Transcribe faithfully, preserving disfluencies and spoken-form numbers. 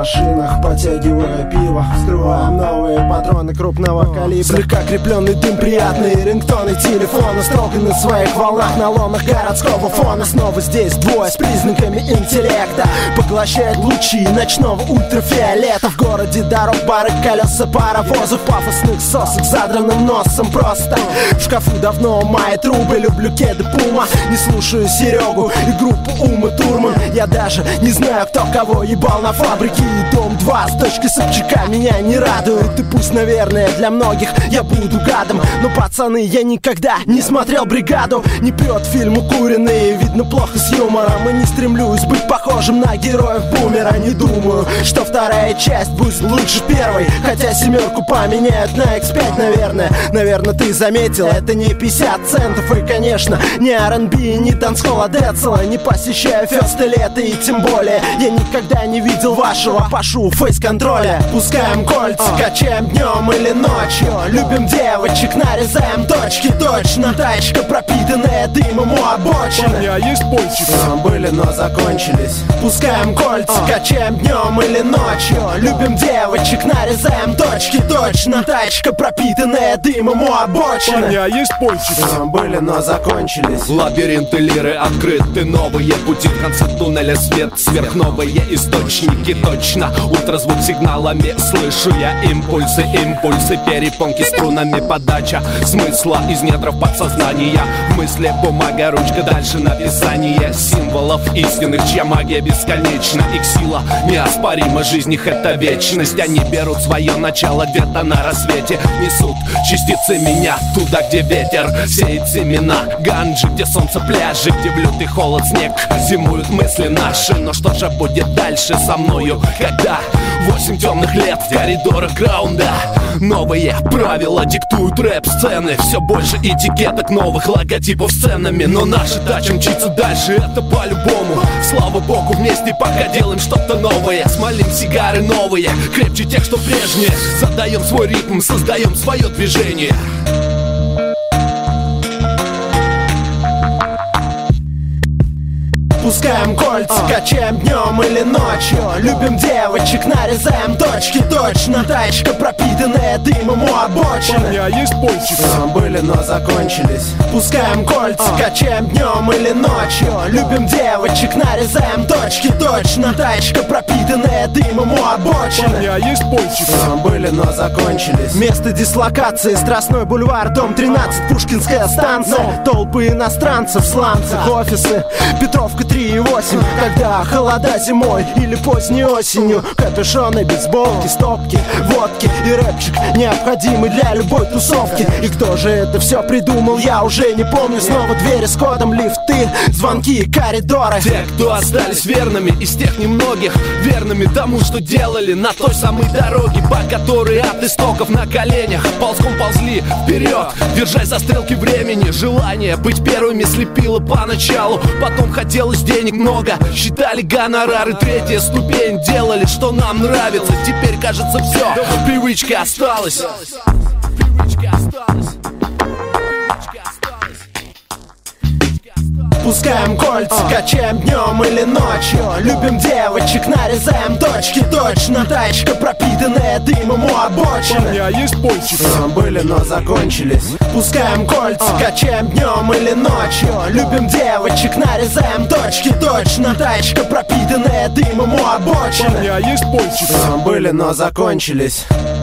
машинах, подтягивая пиво, вскрываем новые патроны крупного калибра. Слегка крепленный дым, приятные рингтоны телефона, строго на своих волнах, на ломах городского фона. Снова здесь двое с признаками интеллекта, поглощает лучи ночного ультрафиолета. В городе дорог, бары, колеса паровозов, пафосных сосок с задранным носом просто. В шкафу давно мои трубы, люблю кеды Пума, не слушаю Серегу и группу Ума Турман. Я даже не знаю, кто кого ебал на фабрике. И дом два с точки Собчака меня не радует. И пусть, наверное, для многих я буду гадом, но, пацаны, я никогда не смотрел «Бригаду». Не пьет фильм укуренные, видно плохо с юмором. И не стремлюсь быть похожим на героев Бумера. Не думаю, что вторая часть будет лучше первой, хотя семерку поменяют на икс пять, наверное. Наверное, ты заметил, это не пятьдесят центов. И, конечно, не ар энд би, не танцхолл, а Децела. Не посещаю фесты лета, и тем более я никогда не видел вашего Пашу фейс-контроля. Пускаем кольца, качаем днем или ночью, любим девочек, нарезаем точки. Точно, тачка, пропитанная дымом у обочины. Парни, а есть пончик? Были, но закончились. Пускаем кольца, качаем днем или ночью, любим девочек, нарезаем точки. Точно, тачка, пропитанная дымом у обочины. Парни, а есть пончик? Были, но закончились. Лабиринты лиры открыты, новые пути в конце туннеля, свет, сверхновые источники. Точно, ультразвук сигналами слышу я импульсы, импульсы, перепонки струнами, подача смысла из недров подсознания. В мысли бумага, ручка, дальше написание символов истинных, чья магия бесконечна. Их сила неоспорима, жизнь их — это вечность. Они берут свое начало где-то на рассвете, несут частицы меня туда, где ветер сеет семена ганджи, где солнце, пляжи, где в лютый холод снег зимуют мысли наши. Но что же будет дальше со мною, когда восемь темных лет в коридорах граунда? Новые правила диктуют рэп-сцены, все больше этикеток, новых логотипов с ценами. Но наша тача мчится дальше, это по-любому. Слава богу, вместе пока делаем что-то новое. Смолим сигары новые, крепче тех, что прежние. Задаем свой ритм, создаем свое движение. Пускаем кольца, качаем днем или ночью, любим девочек, нарезаем точки. Точно, тачка, пропитанная дымом у обочины. Парни, а есть пончик? Были, но закончились. Пускаем кольца, качаем днем или ночью, любим девочек, нарезаем точки. Точно, тачка, пропитанная дымом у обочины. Парни, а есть пончик? Были, но закончились. Место дислокации — Страстной бульвар, дом тринадцать, Пушкинская станция. Толпы иностранцев, сланцев, офисы, Петровка три и восемь. Когда холода зимой или поздней осенью, капюшоны, бейсболки, стопки, водки и рэпчик необходимый для любой тусовки. И кто же это все придумал, я уже не помню. Снова двери с кодом, лифты, звонки и коридоры. Те, кто остались верными из тех немногих, верными тому, что делали на той самой дороге, по которой от истоков на коленях ползком ползли вперед, держась за стрелки времени. Желание быть первыми слепило поначалу, потом хотелось денег много, считали гонорары. Третья ступень, делали, что нам нравится. Теперь, кажется, все, привычка осталась. Привычка осталась. Пускаем кольца, качаем днем или ночью, любим девочек, нарезаем точки. Точно, тачка, пропитанная дымом у обочины. Парни, а есть пончик? Были, но закончились. Пускаем кольца, качаем днем или ночью, любим девочек, нарезаем точки. Точно, тачка, пропитанная дымом у обочины. Парни, а есть пончик? Были, но закончились.